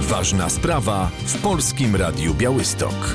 Ważna sprawa w Polskim Radiu Białystok.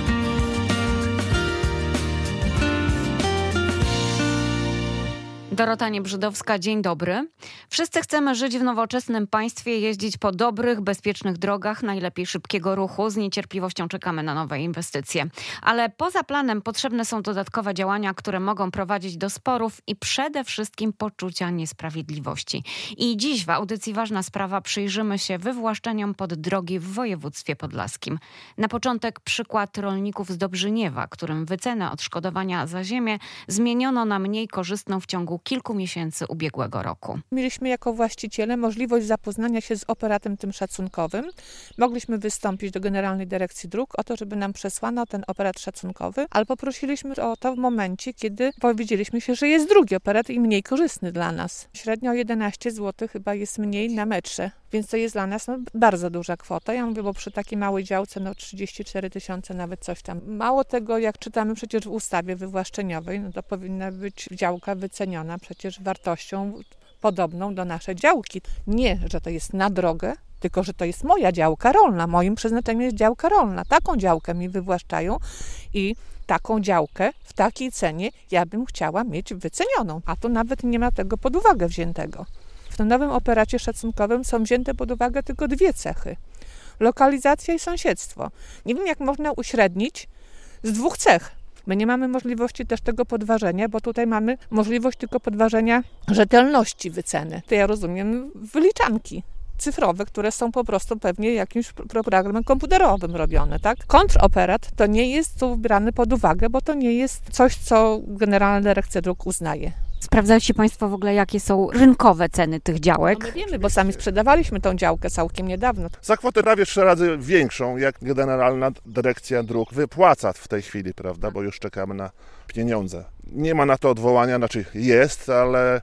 Dorota Niebrzydowska, dzień dobry. Wszyscy chcemy żyć w nowoczesnym państwie, jeździć po dobrych, bezpiecznych drogach, najlepiej szybkiego ruchu. Z niecierpliwością czekamy na nowe inwestycje. Ale poza planem potrzebne są dodatkowe działania, które mogą prowadzić do sporów i przede wszystkim poczucia niesprawiedliwości. I dziś w audycji Ważna Sprawa przyjrzymy się wywłaszczeniom pod drogi w województwie podlaskim. Na początek przykład rolników z Dobrzyniewa, którym wycenę odszkodowania za ziemię zmieniono na mniej korzystną w ciągu kilku miesięcy ubiegłego roku. Mieliśmy jako właściciele możliwość zapoznania się z operatem tym szacunkowym. Mogliśmy wystąpić do Generalnej Dyrekcji Dróg o to, żeby nam przesłano ten operat szacunkowy, ale poprosiliśmy o to w momencie, kiedy powiedzieliśmy się, że jest drugi operat i mniej korzystny dla nas. Średnio 11 zł chyba jest mniej na metrze, więc to jest dla nas bardzo duża kwota. Ja mówię, bo przy takiej małej działce 34 000 nawet coś tam. Mało tego, jak czytamy przecież w ustawie wywłaszczeniowej, to powinna być działka wyceniona przecież wartością podobną do naszej działki. Nie, że to jest na drogę, tylko że to jest moja działka rolna. Moim przeznaczeniem jest działka rolna. Taką działkę mi wywłaszczają i taką działkę w takiej cenie ja bym chciała mieć wycenioną. A tu nawet nie ma tego pod uwagę wziętego. W tym nowym operacie szacunkowym są wzięte pod uwagę tylko dwie cechy. Lokalizacja i sąsiedztwo. Nie wiem, jak można uśrednić z dwóch cech. My nie mamy możliwości też tego podważenia, bo tutaj mamy możliwość tylko podważenia rzetelności wyceny. To ja rozumiem wyliczanki cyfrowe, które są po prostu pewnie jakimś programem komputerowym robione, tak? Kontroperat to nie jest tu brany pod uwagę, bo to nie jest coś, co Generalna Dyrekcja Dróg uznaje. Sprawdzaliście Państwo w ogóle, jakie są rynkowe ceny tych działek? No my wiemy, bo sami sprzedawaliśmy tą działkę całkiem niedawno. Za kwotę prawie 3 razy większą, jak Generalna Dyrekcja Dróg wypłaca w tej chwili, prawda, bo już czekamy na pieniądze. Nie ma na to odwołania, znaczy jest, ale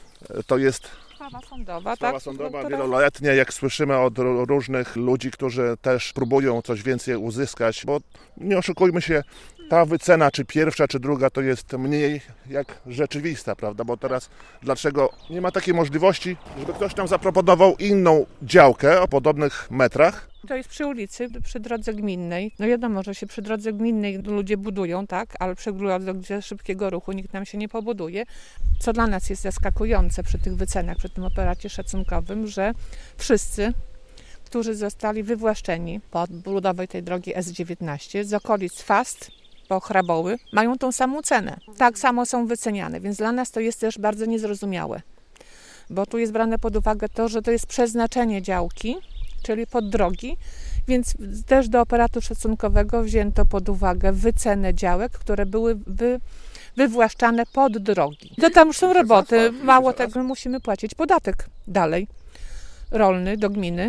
to jest Sprawa sądowa, wieloletnia, jak słyszymy od różnych ludzi, którzy też próbują coś więcej uzyskać, bo nie oszukujmy się, ta wycena, czy pierwsza, czy druga, to jest mniej jak rzeczywista, prawda? Bo teraz dlaczego nie ma takiej możliwości, żeby ktoś nam zaproponował inną działkę o podobnych metrach? To jest przy ulicy, przy drodze gminnej. No wiadomo, że się przy drodze gminnej ludzie budują, tak? Ale przy drodze szybkiego ruchu nikt nam się nie pobuduje. Co dla nas jest zaskakujące przy tych wycenach, przy tym operacie szacunkowym, że wszyscy, którzy zostali wywłaszczeni po budowie tej drogi S19 z okolic Fast, po Hraboły, mają tą samą cenę. Tak samo są wyceniane, więc dla nas to jest też bardzo niezrozumiałe. Bo tu jest brane pod uwagę to, że to jest przeznaczenie działki, czyli pod drogi, więc też do operatu szacunkowego wzięto pod uwagę wycenę działek, które były wywłaszczane pod drogi. To tam już są roboty. Mało tego, musimy płacić podatek dalej rolny do gminy.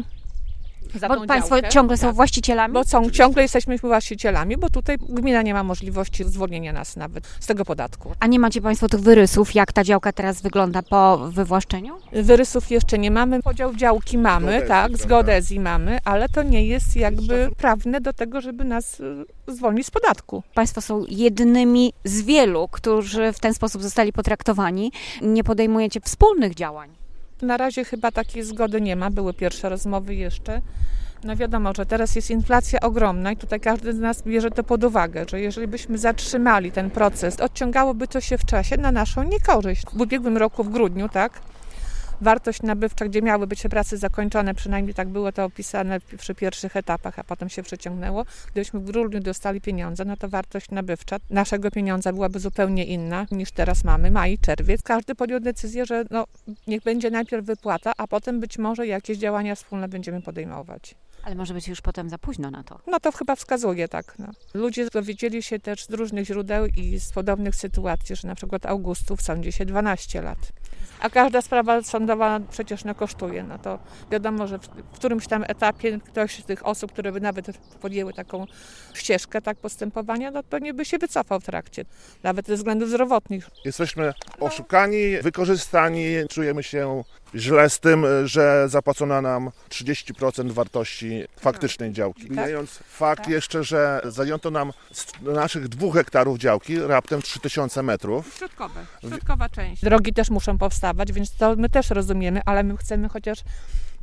Bo Państwo ciągle są właścicielami? Bo ciągle jesteśmy właścicielami, bo tutaj gmina nie ma możliwości zwolnienia nas nawet z tego podatku. A nie macie Państwo tych wyrysów, jak ta działka teraz wygląda po wywłaszczeniu? Wyrysów jeszcze nie mamy. Podział działki mamy, z geodezji mamy, ale to nie jest jakby prawne do tego, żeby nas zwolnić z podatku. Państwo są jednymi z wielu, którzy w ten sposób zostali potraktowani. Nie podejmujecie wspólnych działań? Na razie chyba takiej zgody nie ma, były pierwsze rozmowy jeszcze. No wiadomo, że teraz jest inflacja ogromna i tutaj każdy z nas bierze to pod uwagę, że jeżeli byśmy zatrzymali ten proces, odciągałoby to się w czasie na naszą niekorzyść. W ubiegłym roku w grudniu, wartość nabywcza, gdzie miały być te prace zakończone, przynajmniej tak było to opisane przy pierwszych etapach, a potem się przeciągnęło. Gdybyśmy w grudniu dostali pieniądze, no to wartość nabywcza naszego pieniądza byłaby zupełnie inna niż teraz mamy, maj, czerwiec. Każdy podjął decyzję, że niech będzie najpierw wypłata, a potem być może jakieś działania wspólne będziemy podejmować. Ale może być już potem za późno na to. No to chyba wskazuje, Ludzie dowiedzieli się też z różnych źródeł i z podobnych sytuacji, że na przykład Augustów sądzi się 12 lat. A każda sprawa sądowa przecież kosztuje. No to wiadomo, że w którymś tam etapie ktoś z tych osób, które by nawet podjęły taką ścieżkę postępowania, no pewnie by się wycofał w trakcie, nawet ze względów zdrowotnych. Jesteśmy oszukani, wykorzystani, czujemy się źle z tym, że zapłacono nam 30% wartości faktycznej działki. Mijając fakt jeszcze, że zajęto nam z naszych 2 hektarów działki raptem 3000 metrów. Środkowa część. Drogi też muszą powstawać, więc to my też rozumiemy, ale my chcemy chociaż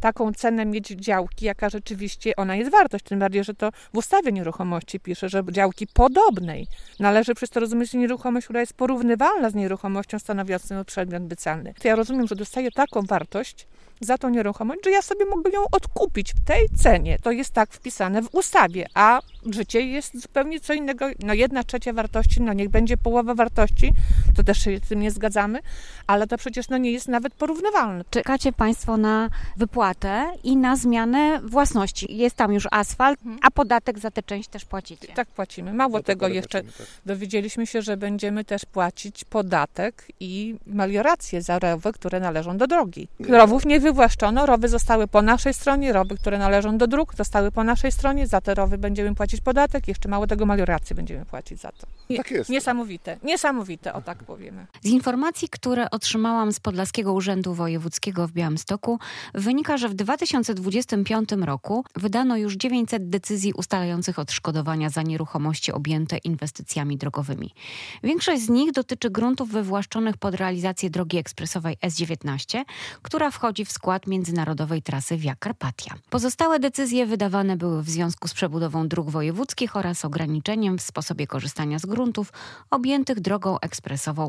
taką cenę mieć działki, jaka rzeczywiście ona jest wartość. Tym bardziej, że to w ustawie nieruchomości pisze, że działki podobnej należy przez to rozumieć nieruchomość, która jest porównywalna z nieruchomością stanowiącą przedmiot wycalny. To ja rozumiem, że dostaję taką wartość za tą nieruchomość, że ja sobie mogę ją odkupić w tej cenie. To jest tak wpisane w ustawie, a życie jest zupełnie co innego. 1/3 wartości, niech będzie połowa wartości, to też się z tym nie zgadzamy, ale to przecież nie jest nawet porównywalne. Czekacie Państwo na wypłatę i na zmianę własności. Jest tam już asfalt, a podatek za tę część też płacicie. Tak, płacimy. Mało tego jeszcze dowiedzieliśmy się, że będziemy też płacić podatek i meliorację za rowy, które należą do drogi. Rowów nie wywłaszczono, rowy zostały po naszej stronie, rowy, które należą do dróg, zostały po naszej stronie, za te rowy będziemy płacić podatek, jeszcze mało tego meliorację będziemy płacić za to. Tak jest. Niesamowite, o tak powiemy. Z informacji, które otrzymałam z Podlaskiego Urzędu Wojewódzkiego w Białymstoku, wynika, że w 2025 roku wydano już 900 decyzji ustalających odszkodowania za nieruchomości objęte inwestycjami drogowymi. Większość z nich dotyczy gruntów wywłaszczonych pod realizację drogi ekspresowej S19, która wchodzi w skład międzynarodowej trasy Via Carpatia. Pozostałe decyzje wydawane były w związku z przebudową dróg wojewódzkich oraz ograniczeniem w sposobie korzystania z gruntów objętych drogą ekspresową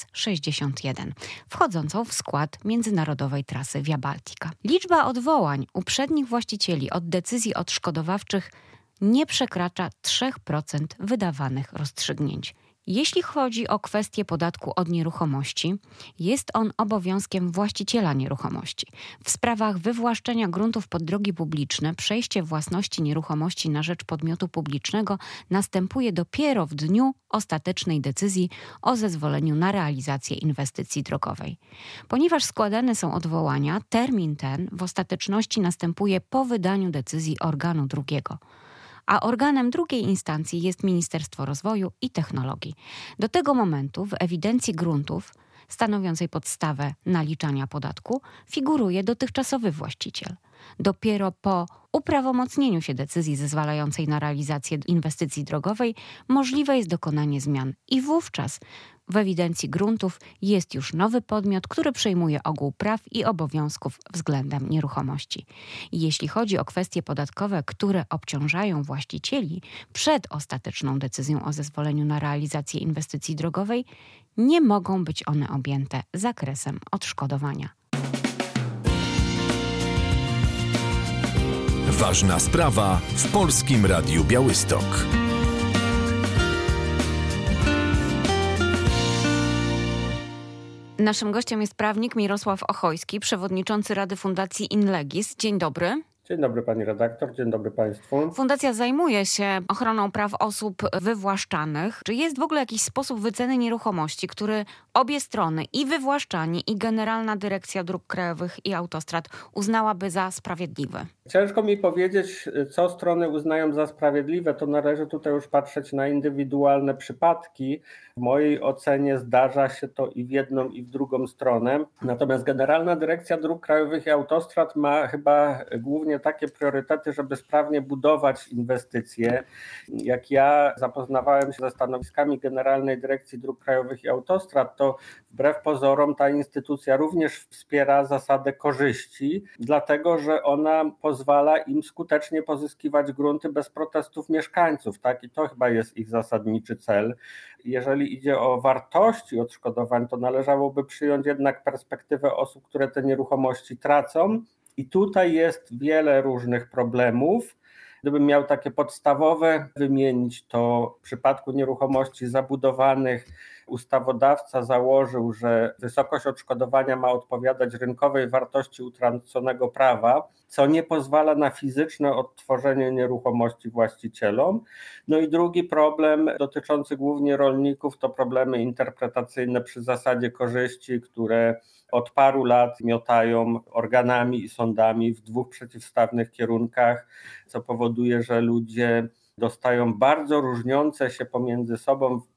S61, wchodzącą w skład międzynarodowej trasy Via Baltica. Liczba odwołań uprzednich właścicieli od decyzji odszkodowawczych nie przekracza 3% wydawanych rozstrzygnięć. Jeśli chodzi o kwestię podatku od nieruchomości, jest on obowiązkiem właściciela nieruchomości. W sprawach wywłaszczenia gruntów pod drogi publiczne przejście własności nieruchomości na rzecz podmiotu publicznego następuje dopiero w dniu ostatecznej decyzji o zezwoleniu na realizację inwestycji drogowej. Ponieważ składane są odwołania, termin ten w ostateczności następuje po wydaniu decyzji organu drugiego, a organem drugiej instancji jest Ministerstwo Rozwoju i Technologii. Do tego momentu w ewidencji gruntów stanowiącej podstawę naliczania podatku figuruje dotychczasowy właściciel. Dopiero po uprawomocnieniu się decyzji zezwalającej na realizację inwestycji drogowej możliwe jest dokonanie zmian i wówczas w ewidencji gruntów jest już nowy podmiot, który przejmuje ogół praw i obowiązków względem nieruchomości. Jeśli chodzi o kwestie podatkowe, które obciążają właścicieli przed ostateczną decyzją o zezwoleniu na realizację inwestycji drogowej, nie mogą być one objęte zakresem odszkodowania. Ważna sprawa w Polskim Radiu Białystok. Naszym gościem jest prawnik Mirosław Ochojski, przewodniczący Rady Fundacji Inlegis. Dzień dobry. Dzień dobry pani redaktor, dzień dobry państwu. Fundacja zajmuje się ochroną praw osób wywłaszczanych. Czy jest w ogóle jakiś sposób wyceny nieruchomości, który obie strony, i wywłaszczani, i Generalna Dyrekcja Dróg Krajowych i Autostrad, uznałaby za sprawiedliwy? Ciężko mi powiedzieć, co strony uznają za sprawiedliwe. To należy tutaj już patrzeć na indywidualne przypadki. W mojej ocenie zdarza się to i w jedną, i w drugą stronę. Natomiast Generalna Dyrekcja Dróg Krajowych i Autostrad ma chyba głównie takie priorytety, żeby sprawnie budować inwestycje. Jak ja zapoznawałem się ze stanowiskami Generalnej Dyrekcji Dróg Krajowych i Autostrad, to wbrew pozorom ta instytucja również wspiera zasadę korzyści, dlatego że ona pozwala im skutecznie pozyskiwać grunty bez protestów mieszkańców, tak? I to chyba jest ich zasadniczy cel. Jeżeli idzie o wartości odszkodowań, to należałoby przyjąć jednak perspektywę osób, które te nieruchomości tracą. I tutaj jest wiele różnych problemów. Gdybym miał takie podstawowe wymienić, to w przypadku nieruchomości zabudowanych ustawodawca założył, że wysokość odszkodowania ma odpowiadać rynkowej wartości utraconego prawa, co nie pozwala na fizyczne odtworzenie nieruchomości właścicielom. No i drugi problem dotyczący głównie rolników to problemy interpretacyjne przy zasadzie korzyści, które od paru lat miotają organami i sądami w dwóch przeciwstawnych kierunkach, co powoduje, że ludzie dostają bardzo różniące się pomiędzy sobą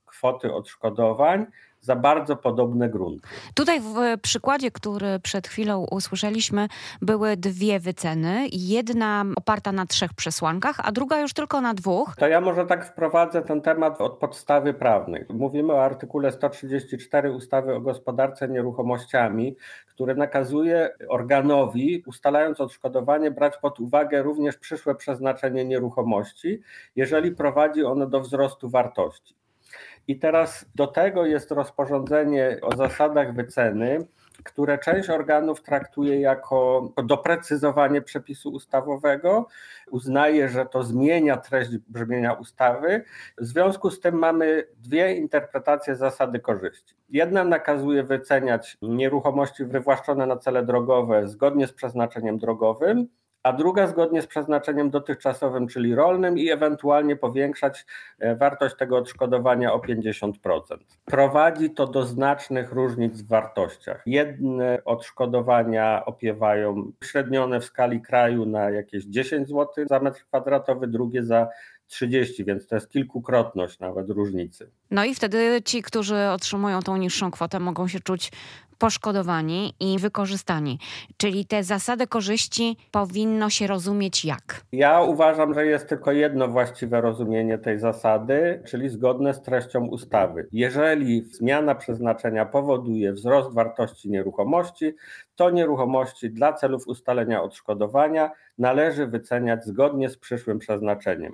kwoty odszkodowań za bardzo podobne grunty. Tutaj w przykładzie, który przed chwilą usłyszeliśmy, były dwie wyceny. Jedna oparta na 3 przesłankach, a druga już tylko na 2. To ja może tak wprowadzę ten temat od podstawy prawnej. Mówimy o artykule 134 ustawy o gospodarce nieruchomościami, który nakazuje organowi, ustalając odszkodowanie, brać pod uwagę również przyszłe przeznaczenie nieruchomości, jeżeli prowadzi ono do wzrostu wartości. I teraz do tego jest rozporządzenie o zasadach wyceny, które część organów traktuje jako doprecyzowanie przepisu ustawowego, uznaje, że to zmienia treść brzmienia ustawy. W związku z tym mamy 2 interpretacje zasady korzyści. Jedna nakazuje wyceniać nieruchomości wywłaszczone na cele drogowe zgodnie z przeznaczeniem drogowym, a druga zgodnie z przeznaczeniem dotychczasowym, czyli rolnym, i ewentualnie powiększać wartość tego odszkodowania o 50%. Prowadzi to do znacznych różnic w wartościach. Jedne odszkodowania opiewają średnione w skali kraju na jakieś 10 zł za metr kwadratowy, drugie za 30, więc to jest kilkukrotność nawet różnicy. No i wtedy ci, którzy otrzymują tą niższą kwotę, mogą się czuć poszkodowani i wykorzystani. Czyli te zasady korzyści powinno się rozumieć jak? Ja uważam, że jest tylko jedno właściwe rozumienie tej zasady, czyli zgodne z treścią ustawy. Jeżeli zmiana przeznaczenia powoduje wzrost wartości nieruchomości, to nieruchomości dla celów ustalenia odszkodowania należy wyceniać zgodnie z przyszłym przeznaczeniem.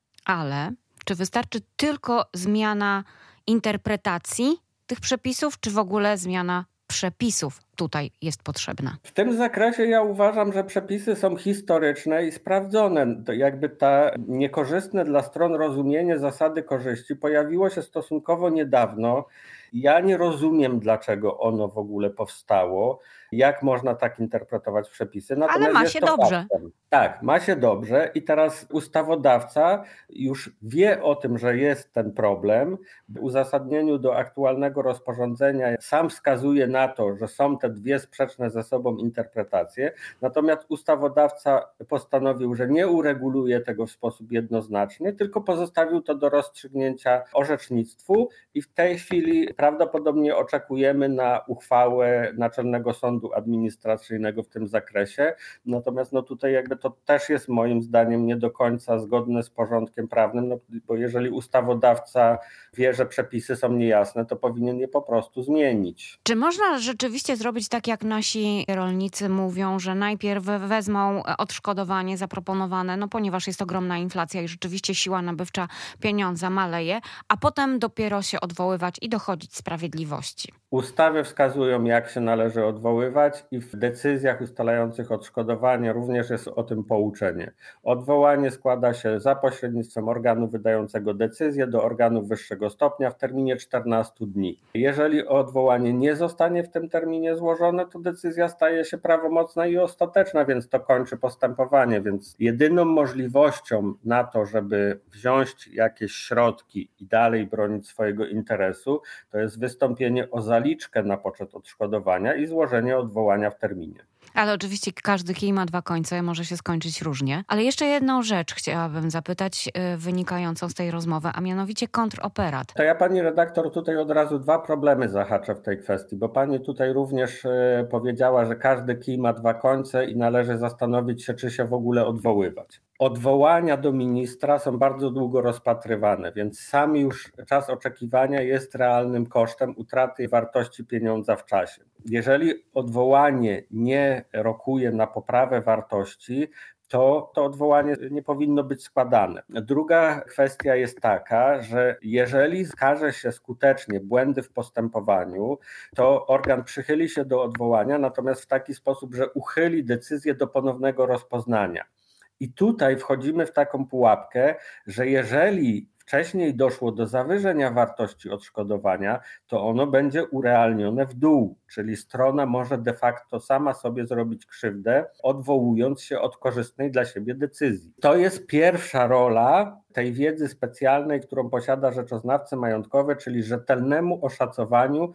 Ale czy wystarczy tylko zmiana interpretacji tych przepisów, czy w ogóle zmiana przepisów tutaj jest potrzebna? W tym zakresie ja uważam, że przepisy są historyczne i sprawdzone. To jakby ta niekorzystne dla stron rozumienie zasady korzyści pojawiło się stosunkowo niedawno. Ja nie rozumiem, dlaczego ono w ogóle powstało, jak można tak interpretować przepisy. Natomiast ale ma się dobrze. Faktem. Tak, ma się dobrze i teraz ustawodawca już wie o tym, że jest ten problem. W uzasadnieniu do aktualnego rozporządzenia sam wskazuje na to, że są te 2 sprzeczne ze sobą interpretacje, natomiast ustawodawca postanowił, że nie ureguluje tego w sposób jednoznaczny, tylko pozostawił to do rozstrzygnięcia orzecznictwu i w tej chwili prawdopodobnie oczekujemy na uchwałę Naczelnego Sądu Administracyjnego w tym zakresie. Natomiast tutaj jakby to też jest moim zdaniem nie do końca zgodne z porządkiem prawnym, bo jeżeli ustawodawca wie, że przepisy są niejasne, to powinien je po prostu zmienić. Czy można rzeczywiście zrobić tak, jak nasi rolnicy mówią, że najpierw wezmą odszkodowanie zaproponowane, ponieważ jest ogromna inflacja i rzeczywiście siła nabywcza pieniądza maleje, a potem dopiero się odwoływać i dochodzić sprawiedliwości? Ustawy wskazują, jak się należy odwoływać i w decyzjach ustalających odszkodowanie również jest o tym pouczenie. Odwołanie składa się za pośrednictwem organu wydającego decyzję do organu wyższego stopnia w terminie 14 dni. Jeżeli odwołanie nie zostanie w tym terminie złożone, to decyzja staje się prawomocna i ostateczna, więc to kończy postępowanie. Więc jedyną możliwością na to, żeby wziąć jakieś środki i dalej bronić swojego interesu, to jest wystąpienie o zaliczkę na poczet odszkodowania i złożenie odwołania w terminie. Ale oczywiście każdy kij ma 2 końce, może się skończyć różnie. Ale jeszcze jedną rzecz chciałabym zapytać, wynikającą z tej rozmowy, a mianowicie kontroperat. To ja pani redaktor tutaj od razu 2 problemy zahaczę w tej kwestii, bo pani tutaj również powiedziała, że każdy kij ma 2 końce i należy zastanowić się, czy się w ogóle odwoływać. Odwołania do ministra są bardzo długo rozpatrywane, więc sam już czas oczekiwania jest realnym kosztem utraty wartości pieniądza w czasie. Jeżeli odwołanie nie rokuje na poprawę wartości, to odwołanie nie powinno być składane. Druga kwestia jest taka, że jeżeli skaże się skutecznie błędy w postępowaniu, to organ przychyli się do odwołania, natomiast w taki sposób, że uchyli decyzję do ponownego rozpoznania. I tutaj wchodzimy w taką pułapkę, że jeżeli wcześniej doszło do zawyżenia wartości odszkodowania, to ono będzie urealnione w dół, czyli strona może de facto sama sobie zrobić krzywdę, odwołując się od korzystnej dla siebie decyzji. To jest pierwsza rola tej wiedzy specjalnej, którą posiada rzeczoznawca majątkowy, czyli rzetelnemu oszacowaniu,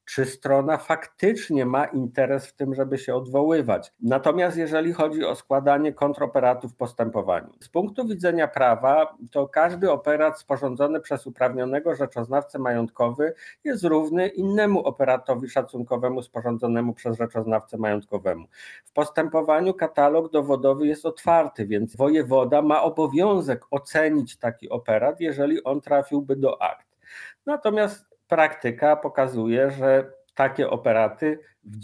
czy strona faktycznie ma interes w tym, żeby się odwoływać. Natomiast jeżeli chodzi o składanie kontroperatów w postępowaniu, z punktu widzenia prawa, to każdy operat sporządzony przez uprawnionego rzeczoznawcę majątkowy jest równy innemu operatowi szacunkowemu sporządzonemu przez rzeczoznawcę majątkowemu. W postępowaniu katalog dowodowy jest otwarty, więc wojewoda ma obowiązek ocenić taki operat, jeżeli on trafiłby do akt. Natomiast praktyka pokazuje, że takie operaty w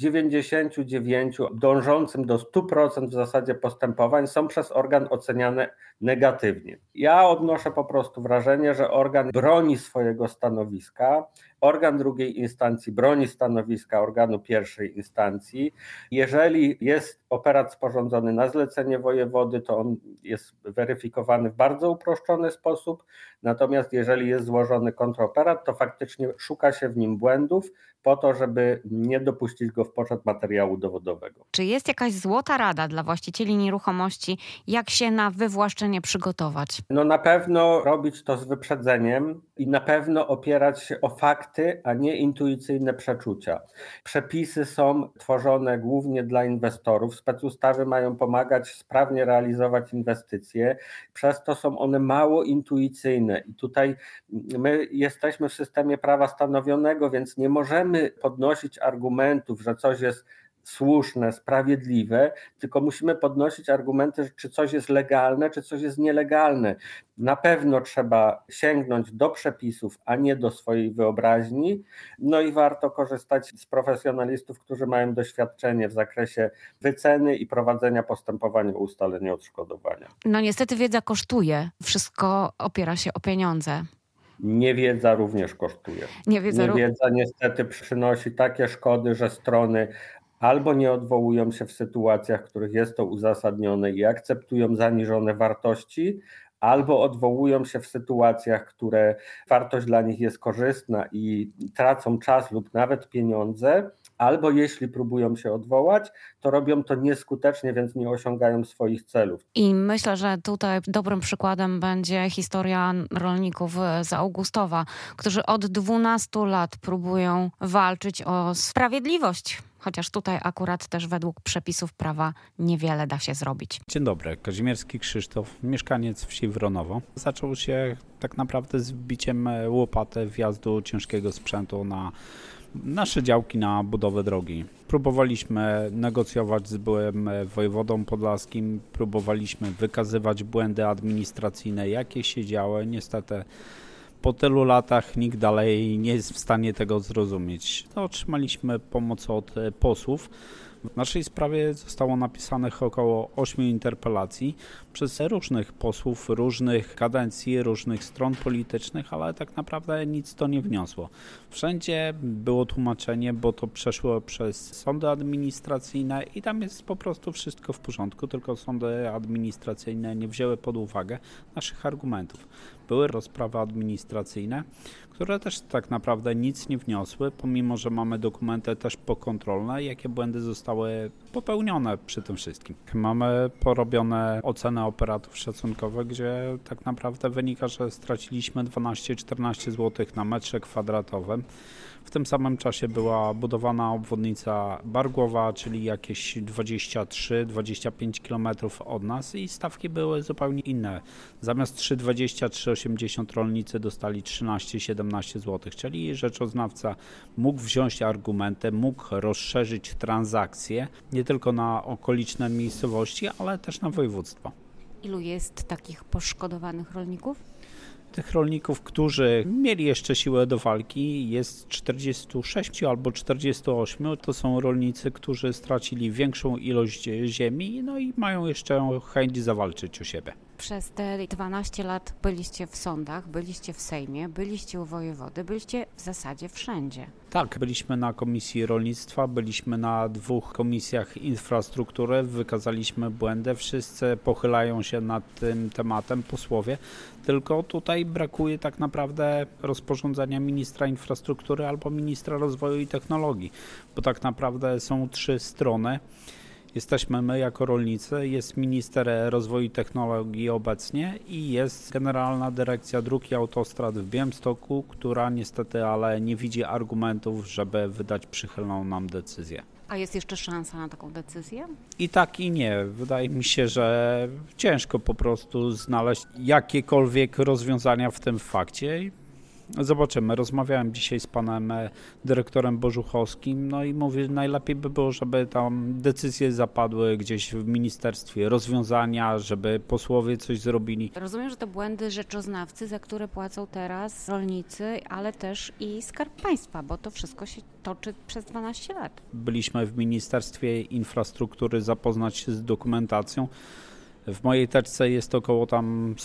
99, dążącym do 100% w zasadzie postępowań są przez organ oceniane negatywnie. Ja odnoszę po prostu wrażenie, że organ broni swojego stanowiska, organ drugiej instancji broni stanowiska organu pierwszej instancji. Jeżeli jest operat sporządzony na zlecenie wojewody, to on jest weryfikowany w bardzo uproszczony sposób, natomiast jeżeli jest złożony kontroperat, to faktycznie szuka się w nim błędów po to, żeby nie dopuścić go w poczet materiału dowodowego. Czy jest jakaś złota rada dla właścicieli nieruchomości, jak się na wywłaszczenie przygotować? No na pewno robić to z wyprzedzeniem i na pewno opierać się o fakty, a nie intuicyjne przeczucia. Przepisy są tworzone głównie dla inwestorów. Specustawy mają pomagać sprawnie realizować inwestycje, przez to są one mało intuicyjne i tutaj my jesteśmy w systemie prawa stanowionego, więc nie możemy podnosić argumentów, że coś jest słuszne, sprawiedliwe, tylko musimy podnosić argumenty, czy coś jest legalne, czy coś jest nielegalne. Na pewno trzeba sięgnąć do przepisów, a nie do swojej wyobraźni. No i warto korzystać z profesjonalistów, którzy mają doświadczenie w zakresie wyceny i prowadzenia postępowania o ustalenie odszkodowania. No niestety wiedza kosztuje. Wszystko opiera się o pieniądze. Niewiedza również kosztuje. Niewiedza niestety przynosi takie szkody, że strony albo nie odwołują się w sytuacjach, w których jest to uzasadnione i akceptują zaniżone wartości, albo odwołują się w sytuacjach, które wartość dla nich jest korzystna i tracą czas lub nawet pieniądze, albo jeśli próbują się odwołać, to robią to nieskutecznie, więc nie osiągają swoich celów. I myślę, że tutaj dobrym przykładem będzie historia rolników z Augustowa, którzy od 12 lat próbują walczyć o sprawiedliwość. Chociaż tutaj akurat też według przepisów prawa niewiele da się zrobić. Dzień dobry, Kazimierski Krzysztof, mieszkaniec wsi Wronowo. Zaczął się tak naprawdę z wbiciem łopaty wjazdu ciężkiego sprzętu na nasze działki na budowę drogi. Próbowaliśmy negocjować z byłym wojewodą podlaskim, próbowaliśmy wykazywać błędy administracyjne, jakie się działy. Niestety po tylu latach nikt dalej nie jest w stanie tego zrozumieć. Otrzymaliśmy pomoc od posłów. W naszej sprawie zostało napisanych około 8 interpelacji przez różnych posłów, różnych kadencji, różnych stron politycznych, ale tak naprawdę nic to nie wniosło. Wszędzie było tłumaczenie, bo to przeszło przez sądy administracyjne i tam jest po prostu wszystko w porządku, tylko sądy administracyjne nie wzięły pod uwagę naszych argumentów. Były rozprawy administracyjne, które też tak naprawdę nic nie wniosły, pomimo że mamy dokumenty też pokontrolne, jakie błędy zostały popełnione przy tym wszystkim. Mamy porobione oceny operatów szacunkowych, gdzie tak naprawdę wynika, że straciliśmy 12-14 zł na metrze kwadratowym. W tym samym czasie była budowana obwodnica Bargłowa, czyli jakieś 23-25 km od nas i stawki były zupełnie inne. Zamiast 3,20, 3,80 rolnicy dostali 13-17 zł, czyli rzeczoznawca mógł wziąć argumenty, mógł rozszerzyć transakcje nie tylko na okoliczne miejscowości, ale też na województwo. Ilu jest takich poszkodowanych rolników? Tych rolników, którzy mieli jeszcze siłę do walki, jest 46 albo 48. To są rolnicy, którzy stracili większą ilość ziemi, no i mają jeszcze chęć zawalczyć o siebie. Przez te 12 lat byliście w sądach, byliście w Sejmie, byliście u wojewody, byliście w zasadzie wszędzie. Tak, byliśmy na Komisji Rolnictwa, byliśmy na 2 komisjach infrastruktury, wykazaliśmy błędy, wszyscy pochylają się nad tym tematem, posłowie, tylko tutaj brakuje tak naprawdę rozporządzenia ministra infrastruktury albo ministra rozwoju i technologii, bo tak naprawdę są 3 strony. Jesteśmy my jako rolnicy, jest minister rozwoju i technologii obecnie i jest Generalna Dyrekcja Dróg i Autostrad w Białymstoku, która niestety ale nie widzi argumentów, żeby wydać przychylną nam decyzję. A jest jeszcze szansa na taką decyzję? I tak i nie. Wydaje mi się, że ciężko po prostu znaleźć jakiekolwiek rozwiązania w tym fakcie. Zobaczymy. Rozmawiałem dzisiaj z panem dyrektorem Bożuchowskim, no i mówię, najlepiej by było, żeby tam decyzje zapadły gdzieś w ministerstwie, rozwiązania, żeby posłowie coś zrobili. Rozumiem, że to błędy rzeczoznawcy, za które płacą teraz rolnicy, ale też i Skarb Państwa, bo to wszystko się toczy przez 12 lat. Byliśmy w Ministerstwie Infrastruktury zapoznać się z dokumentacją. W mojej teczce jest około tam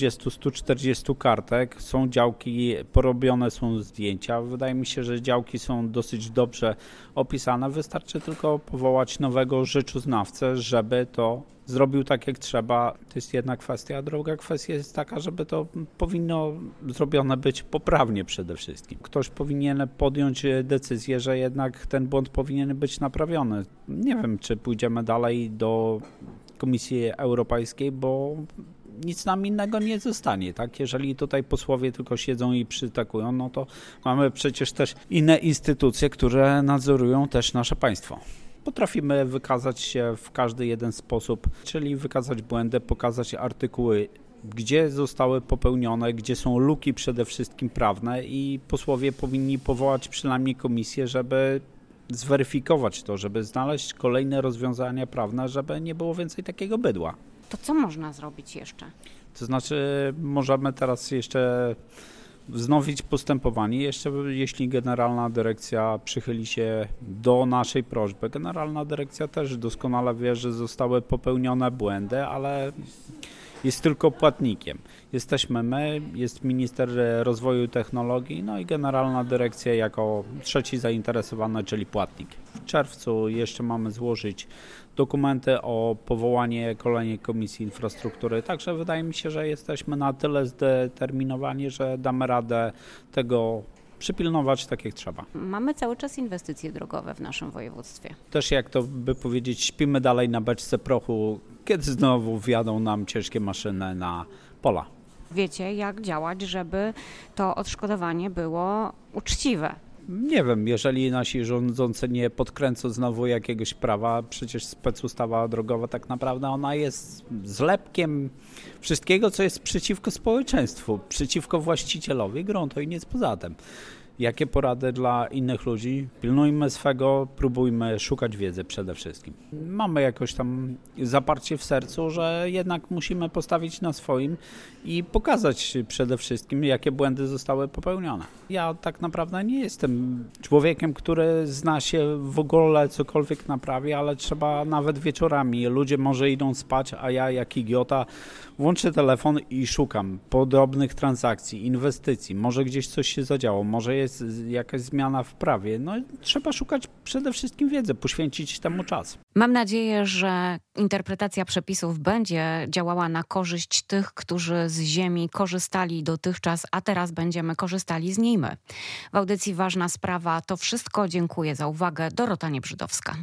120-140 kartek, są działki, porobione są zdjęcia. Wydaje mi się, że działki są dosyć dobrze opisane. Wystarczy tylko powołać nowego rzeczoznawcę, żeby to zrobił tak jak trzeba. To jest jedna kwestia, a druga kwestia jest taka, żeby to powinno zrobione być poprawnie przede wszystkim. Ktoś powinien podjąć decyzję, że jednak ten błąd powinien być naprawiony. Nie wiem, czy pójdziemy dalej do Komisji Europejskiej, bo nic nam innego nie zostanie, tak? Jeżeli tutaj posłowie tylko siedzą i przytakują, no to mamy przecież też inne instytucje, które nadzorują też nasze państwo. Potrafimy wykazać się w każdy jeden sposób, czyli wykazać błędy, pokazać artykuły, gdzie zostały popełnione, gdzie są luki przede wszystkim prawne i posłowie powinni powołać przynajmniej komisję, żeby zweryfikować to, żeby znaleźć kolejne rozwiązania prawne, żeby nie było więcej takiego bydła. To co można zrobić jeszcze? To znaczy możemy teraz jeszcze wznowić postępowanie, jeszcze jeśli Generalna Dyrekcja przychyli się do naszej prośby. Generalna Dyrekcja też doskonale wie, że zostały popełnione błędy, ale jest tylko płatnikiem. Jesteśmy my, jest Minister Rozwoju i Technologii, no i Generalna Dyrekcja jako trzeci zainteresowany, czyli płatnik. W czerwcu jeszcze mamy złożyć dokumenty o powołanie kolejnej Komisji Infrastruktury, także wydaje mi się, że jesteśmy na tyle zdeterminowani, że damy radę tego przypilnować tak jak trzeba. Mamy cały czas inwestycje drogowe w naszym województwie. Też jak to by powiedzieć, śpimy dalej na beczce prochu, kiedy znowu wjadą nam ciężkie maszyny na pola. Wiecie, jak działać, żeby to odszkodowanie było uczciwe? Nie wiem, jeżeli nasi rządzący nie podkręcą znowu jakiegoś prawa, przecież specustawa drogowa tak naprawdę ona jest zlepkiem wszystkiego, co jest przeciwko społeczeństwu, przeciwko właścicielowi gruntu i nic poza tym. Jakie porady dla innych ludzi? Pilnujmy swego, próbujmy szukać wiedzy przede wszystkim. Mamy jakoś tam zaparcie w sercu, że jednak musimy postawić na swoim i pokazać przede wszystkim, jakie błędy zostały popełnione. Ja tak naprawdę nie jestem człowiekiem, który zna się w ogóle cokolwiek naprawi, ale trzeba nawet wieczorami. Ludzie może idą spać, a ja jak idiota włączę telefon i szukam podobnych transakcji, inwestycji. Może gdzieś coś się zadziało, może jest jakaś zmiana w prawie. No trzeba szukać przede wszystkim wiedzy, poświęcić temu czas. Mam nadzieję, że interpretacja przepisów będzie działała na korzyść tych, którzy z ziemi korzystali dotychczas, a teraz będziemy korzystali z niej my. W audycji Ważna Sprawa to wszystko. Dziękuję za uwagę. Dorota Niebrzydowska.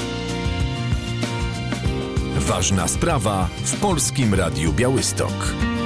Ważna sprawa w Polskim Radiu Białystok.